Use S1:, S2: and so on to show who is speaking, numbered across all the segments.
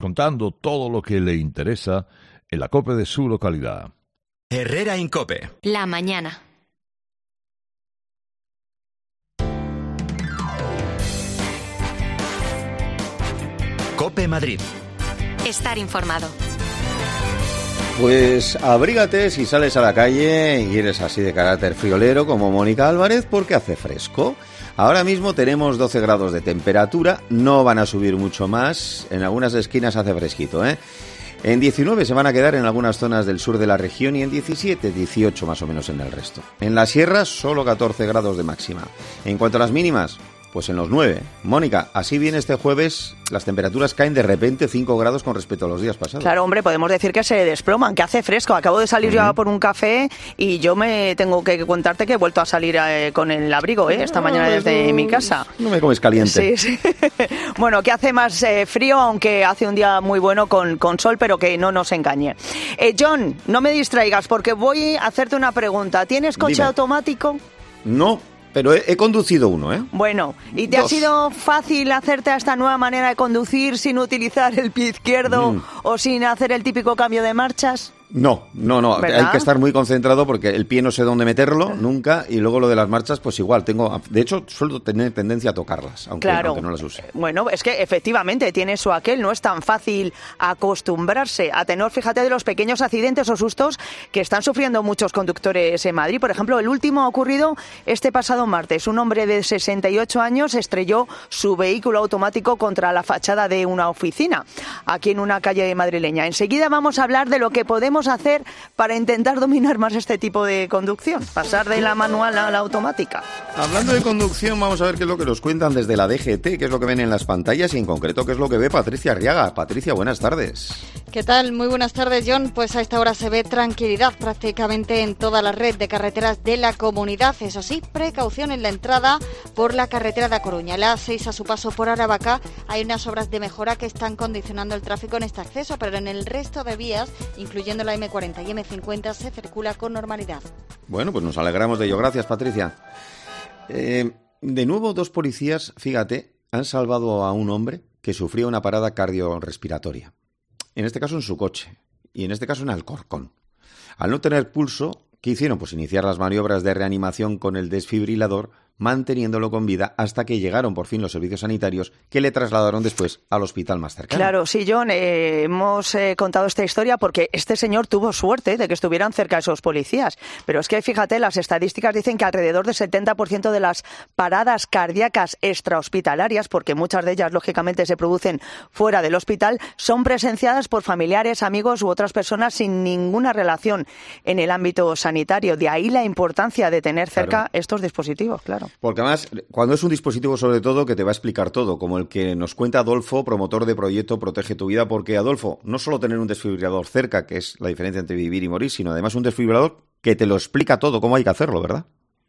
S1: contando todo lo que le interesa en la COPE de su localidad.
S2: Herrera Incope.
S3: La mañana.
S2: COPE Madrid.
S3: Estar informado.
S4: Pues abrígate si sales a la calle y eres así de carácter friolero como Mónica Álvarez, porque hace fresco. Ahora mismo tenemos 12 grados de temperatura, no van a subir mucho más, en algunas esquinas hace fresquito, ¿eh? En 19 se van a quedar en algunas zonas del sur de la región y en 17, 18 más o menos en el resto. En la sierra solo 14 grados de máxima. En cuanto a las mínimas, pues en los 9. Mónica, así bien este jueves las temperaturas caen de repente 5 grados con respecto a los días pasados.
S5: Claro, hombre, podemos decir que se desploman, que hace fresco. Acabo de salir yo por un café y yo me tengo que contarte que he vuelto a salir con el abrigo esta mañana desde mi casa.
S4: No me comes caliente.
S5: Sí. Bueno, que hace más frío, aunque hace un día muy bueno con sol, pero que no nos engañe. John, no me distraigas porque voy a hacerte una pregunta. ¿Tienes coche
S4: Dime.
S5: automático?
S4: No, pero he conducido uno, ¿eh?
S5: Bueno, ¿y te ha sido fácil hacerte a esta nueva manera de conducir sin utilizar el pie izquierdo o sin hacer el típico cambio de marchas?
S4: No,
S5: ¿verdad?
S4: hay que estar muy concentrado porque el pie no sé dónde meterlo nunca y luego lo de las marchas pues igual de hecho suelo tener tendencia a tocarlas, aunque no las use.
S5: Bueno, es que efectivamente tiene su aquel, no es tan fácil acostumbrarse a tener, fíjate, de los pequeños accidentes o sustos que están sufriendo muchos conductores en Madrid. Por ejemplo, el último ha ocurrido este pasado martes. Un hombre de 68 años estrelló su vehículo automático contra la fachada de una oficina aquí en una calle madrileña. Enseguida vamos a hablar de lo que podemos hacer para intentar dominar más este tipo de conducción, pasar de la manual a la automática.
S4: Hablando de conducción, vamos a ver qué es lo que nos cuentan desde la DGT, qué es lo que ven en las pantallas y en concreto qué es lo que ve Patricia Arriaga. Patricia, buenas tardes.
S6: ¿Qué tal? Muy buenas tardes, John. Pues a esta hora se ve tranquilidad prácticamente en toda la red de carreteras de la comunidad. Eso sí, precaución en la entrada por la carretera de A Coruña. La A6 a su paso por Aravaca hay unas obras de mejora que están condicionando el tráfico en este acceso, pero en el resto de vías, incluyendo la M40 y M50, se circula con normalidad.
S4: Bueno, pues nos alegramos de ello. Gracias, Patricia. De nuevo, 2 policías, fíjate, han salvado a un hombre que sufría una parada cardiorrespiratoria. En este caso en su coche y en este caso en Alcorcón. Al no tener pulso, ¿qué hicieron? Pues iniciar las maniobras de reanimación con el desfibrilador, manteniéndolo con vida hasta que llegaron por fin los servicios sanitarios que le trasladaron después al hospital más cercano.
S5: Claro, sí, John, hemos contado esta historia porque este señor tuvo suerte de que estuvieran cerca esos policías. Pero es que, fíjate, las estadísticas dicen que alrededor del 70% de las paradas cardíacas extrahospitalarias, porque muchas de ellas, lógicamente, se producen fuera del hospital, son presenciadas por familiares, amigos u otras personas sin ninguna relación en el ámbito sanitario. De ahí la importancia de tener cerca estos dispositivos, claro.
S4: Porque además, cuando es un dispositivo sobre todo que te va a explicar todo, como el que nos cuenta Adolfo, promotor de proyecto Protege tu Vida, porque Adolfo, no solo tener un desfibrilador cerca, que es la diferencia entre vivir y morir, sino además un desfibrilador que te lo explica todo, cómo hay que hacerlo, ¿verdad?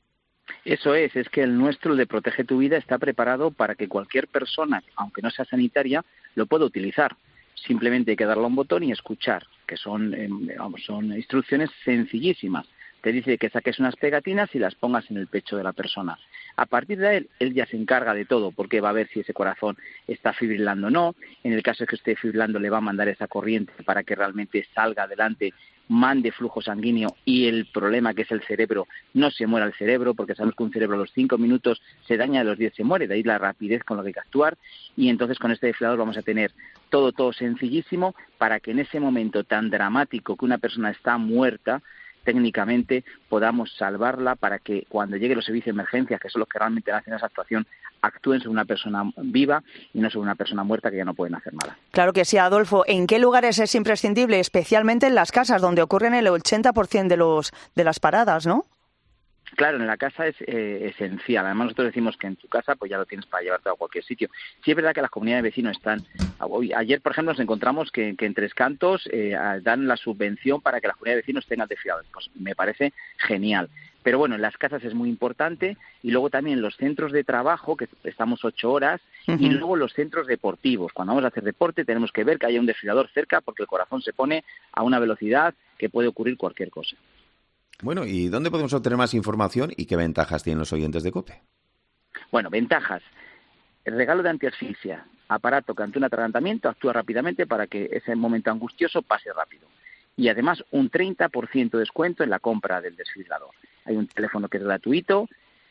S7: Eso es que el nuestro, el de Protege tu Vida, está preparado para que cualquier persona, aunque no sea sanitaria, lo pueda utilizar. Simplemente hay que darle a un botón y escuchar, que son instrucciones sencillísimas. Te dice que saques unas pegatinas y las pongas en el pecho de la persona. A partir de él ya se encarga de todo, porque va a ver si ese corazón está fibrilando o no. En el caso de que esté fibrilando, le va a mandar esa corriente para que realmente salga adelante, mande flujo sanguíneo y el problema que es el cerebro, no se muera el cerebro, porque sabemos que un cerebro a los 5 minutos se daña, a los 10 se muere, de ahí la rapidez con la que hay que actuar. Y entonces con este desfibrilador vamos a tener todo sencillísimo para que en ese momento tan dramático que una persona está muerta, técnicamente podamos salvarla para que cuando lleguen los servicios de emergencia, que son los que realmente hacen esa actuación, actúen sobre una persona viva y no sobre una persona muerta que ya no pueden hacer nada.
S5: Claro que sí, Adolfo. ¿En qué lugares es imprescindible? Especialmente en las casas, donde ocurren el 80% de las paradas, ¿no?
S7: Claro, en la casa es esencial. Además, nosotros decimos que en tu casa pues ya lo tienes para llevarte a cualquier sitio. Sí es verdad que las comunidades de vecinos están... Ayer, por ejemplo, nos encontramos que en Tres Cantos dan la subvención para que las comunidades de vecinos tengan desfibriladores. Pues me parece genial. Pero bueno, en las casas es muy importante y luego también en los centros de trabajo, que estamos 8 horas, y luego los centros deportivos. Cuando vamos a hacer deporte tenemos que ver que haya un desfibrilador cerca porque el corazón se pone a una velocidad que puede ocurrir cualquier cosa.
S4: Bueno, ¿y dónde podemos obtener más información y qué ventajas tienen los oyentes de COPE?
S7: Bueno, ventajas. El regalo de antiasfixia aparato que ante un atragantamiento actúa rápidamente para que ese momento angustioso pase rápido. Y además un 30% de descuento en la compra del desfibrilador. Hay un teléfono que es gratuito,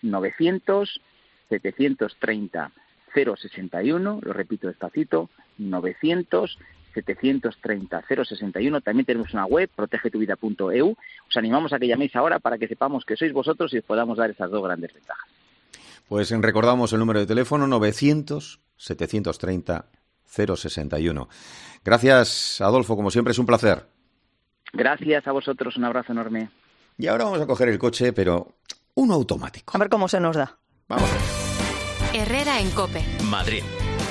S7: 900-730-061, lo repito despacito, 900-730-061. También tenemos una web, protegetuvida.eu. Os animamos a que llaméis ahora para que sepamos que sois vosotros y os podamos dar esas dos grandes ventajas.
S4: Pues recordamos el número de teléfono 900-730-061. Gracias, Adolfo, como siempre es un placer.
S7: Gracias a vosotros, un abrazo enorme.
S4: Y ahora vamos a coger el coche, pero uno automático.
S5: A ver cómo se nos da.
S4: Vamos.
S3: Herrera en COPE.
S2: Madrid.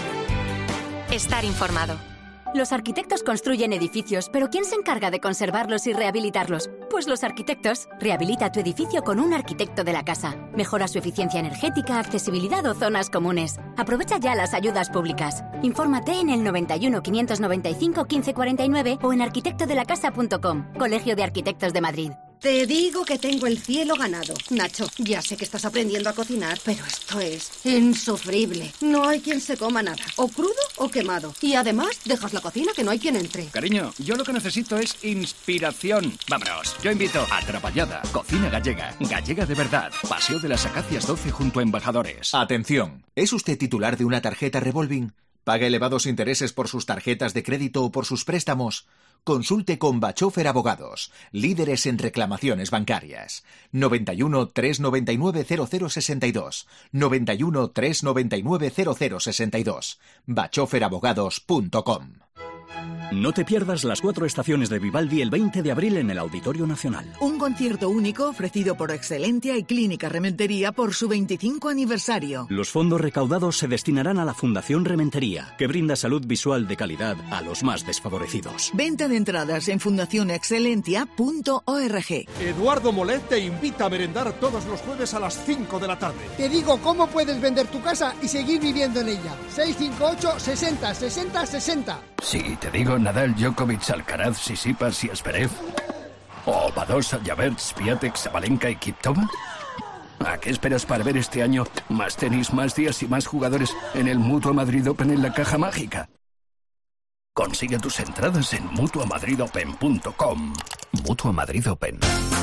S3: Estar informado.
S8: Los arquitectos construyen edificios, pero ¿quién se encarga de conservarlos y rehabilitarlos? Pues los arquitectos. Rehabilita tu edificio con un arquitecto de la casa. Mejora su eficiencia energética, accesibilidad o zonas comunes. Aprovecha ya las ayudas públicas. Infórmate en el 91 595 1549 o en arquitectodelacasa.com. Colegio de Arquitectos de Madrid.
S9: Te digo que tengo el cielo ganado. Nacho, ya sé que estás aprendiendo a cocinar, pero esto es insufrible. No hay quien se coma nada, o crudo o quemado. Y además, dejas la cocina que no hay quien entre.
S10: Cariño, yo lo que necesito es inspiración. Vámonos, yo invito a Atrapallada, cocina gallega. Gallega de verdad. Paseo de las Acacias 12 junto a Embajadores.
S11: Atención, ¿es usted titular de una tarjeta revolving? ¿Paga elevados intereses por sus tarjetas de crédito o por sus préstamos? Consulte con Bachofer Abogados, líderes en reclamaciones bancarias. 91 399 0062. 91 399 0062. bachoferabogados.com.
S10: No te pierdas las 4 estaciones de Vivaldi el 20 de abril en el Auditorio Nacional.
S12: Un concierto único ofrecido por Excelentia y Clínica Rementería por su 25 aniversario.
S10: Los fondos recaudados se destinarán a la Fundación Rementería, que brinda salud visual de calidad a los más desfavorecidos.
S12: Venta de entradas en fundacionexcelentia.org.
S13: Eduardo Molet te invita a merendar todos los jueves a las 5 de la tarde.
S14: Te digo cómo puedes vender tu casa y seguir viviendo en ella. 658 60 60 60.
S15: Sí, te digo Nadal, Djokovic, Alcaraz, Tsitsipas y Zverev. O Badosa, Javert, Swiatek, Sabalenka y Kvitova. ¿A qué esperas para ver este año más tenis, más días y más jugadores en el Mutua Madrid Open en la caja mágica? Consigue tus entradas en mutuamadridopen.com. Mutua Madrid Open.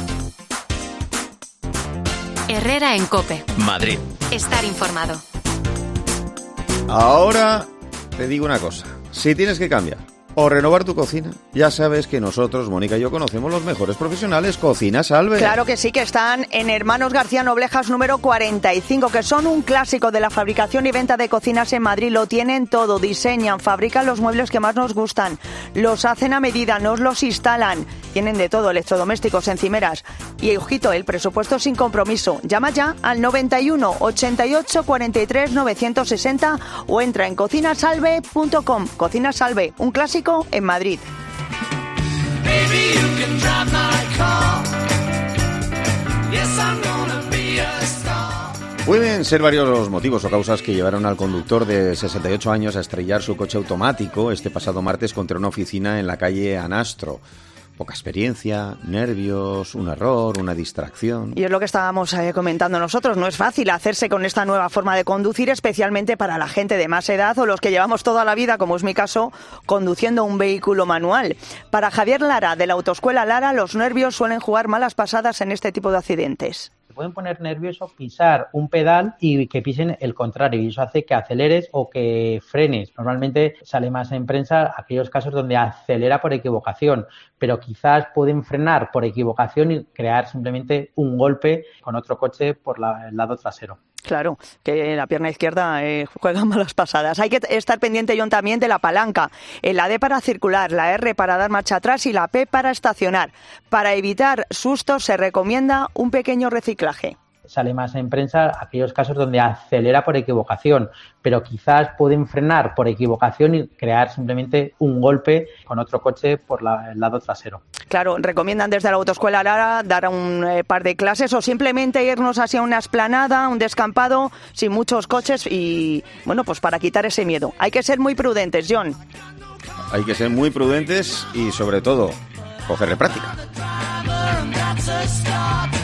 S3: Herrera en COPE.
S2: Madrid.
S3: Estar informado.
S4: Ahora te digo una cosa. Si tienes que cambiar o renovar tu cocina, ya sabes que nosotros, Mónica y yo, conocemos los mejores profesionales. Cocina Salve.
S5: Claro que sí, que están en Hermanos García Noblejas número 45, que son un clásico de la fabricación y venta de cocinas en Madrid. Lo tienen todo, diseñan, fabrican los muebles que más nos gustan, los hacen a medida, nos los instalan. Tienen de todo, electrodomésticos, encimeras. Y ojito, el presupuesto sin compromiso. Llama ya al 91 88 43 960 o entra en cocinasalve.com. Cocina Salve, un clásico en Madrid.
S4: Pueden ser varios los motivos o causas que llevaron al conductor de 68 años a estrellar su coche automático este pasado martes contra una oficina en la calle Anastro. Poca experiencia, nervios, un error, una distracción.
S5: Y es lo que estábamos comentando nosotros. No es fácil hacerse con esta nueva forma de conducir, especialmente para la gente de más edad o los que llevamos toda la vida, como es mi caso, conduciendo un vehículo manual. Para Javier Lara, de la Autoescuela Lara, los nervios suelen jugar malas pasadas en este tipo de accidentes.
S16: Pueden poner nervioso pisar un pedal y que pisen el contrario, y eso hace que aceleres o que frenes. Normalmente sale más en prensa aquellos casos donde acelera por equivocación, pero quizás pueden frenar por equivocación y crear simplemente un golpe con otro coche por el lado trasero.
S5: Claro, que la pierna izquierda juega malas pasadas. Hay que estar pendiente, John, también de la palanca. La D para circular, la R para dar marcha atrás y la P para estacionar. Para evitar sustos se recomienda un pequeño reciclaje.
S16: Sale más en prensa aquellos casos donde acelera por equivocación, pero quizás pueden frenar por equivocación y crear simplemente un golpe con otro coche por el lado trasero.
S5: Claro, recomiendan desde la Autoescuela Lara dar un par de clases o simplemente irnos hacia una explanada, un descampado, sin muchos coches y, bueno, pues para quitar ese miedo. Hay que ser muy prudentes, John.
S4: Hay que ser muy prudentes y, sobre todo, cogerle práctica.